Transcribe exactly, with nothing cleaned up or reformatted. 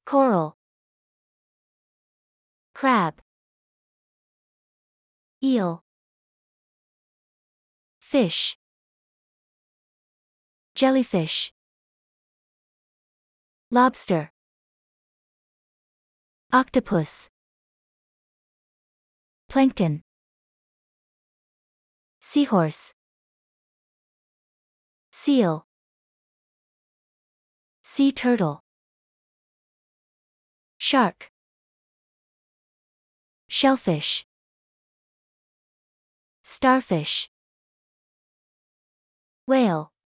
coral, crab, eel, fish, jellyfish, lobster, octopus, plankton, seahorse, seal, sea turtle, shark, shellfish, starfish, whale,